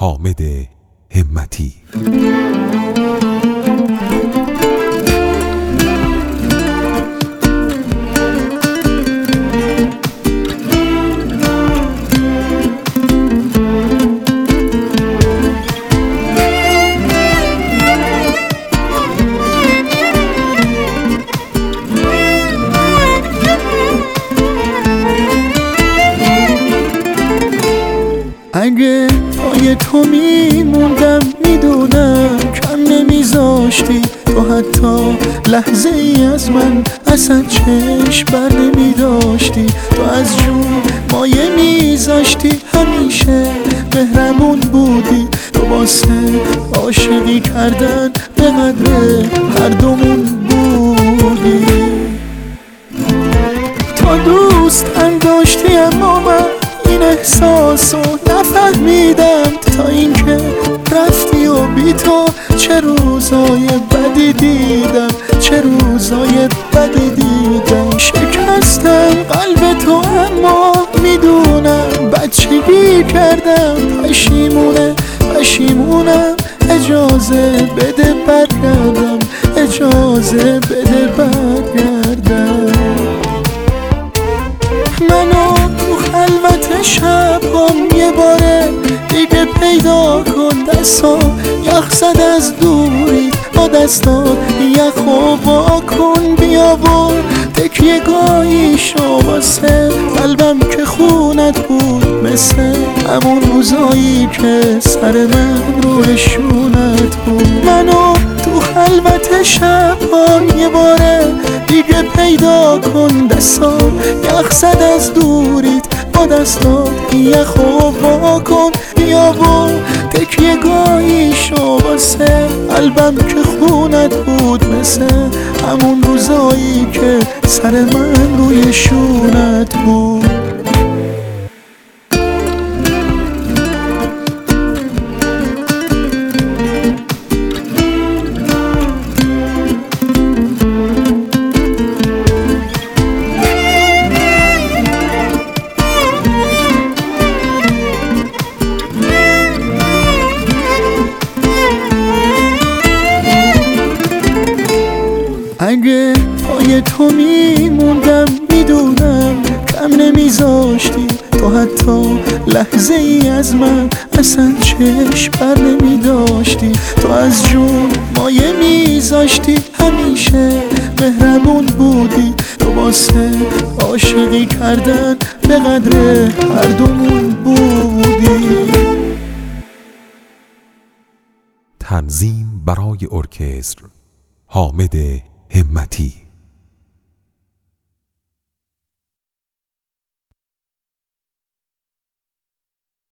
حامد همتی. اگه پای تو میموندم میدونم کم نمیذاشتی، تو حتی لحظه ای از من اصلا چشم بر نمیداشتی، تو از جون مایه میذاشتی، همیشه مهربون بودی، تو واسه عاشقی کردن به قدر هر دومون بودی. تو دوستم داشتی اما من این احساسو نفهمیدم، تا اینکه رفتی و بی تو چه روزای بدی دیدم، چه روزای بدی دیدم. شکستم قلب تو اما میدونم بچگی کردم، پشیمونم، اجازه بده برگردم، اجازه بده برگردم. منو تو خلوت شبام یه باره دیگه پیدا کن، دستا یخ زد از دوری، با دستات یخو با کن، بیا و تکیه گاهی شو واسه قلبم که خونت بود، مثل همون روزایی که سر من روی شونت بود. منو تو خلوت شبام یه باره دیگه پیدا کن، دستا یخ زد از دوریت، با دستات یخو با کن، بیا و تکیه گاهی شو واسه قلبم که خونت بود، مثل همون روزایی که سر من روی شونت بود. اگه پای تو میموندم میدونم کم نمیذاشتی، تو حتی لحظه ای از من اصلا چشم بر نمیداشتی، تو از جون مایه میذاشتی، همیشه مهربون بودی، تو واسه عاشقی کردن به قدر هر دومون بودی. تنظیم برای ارکستر حامد همتی.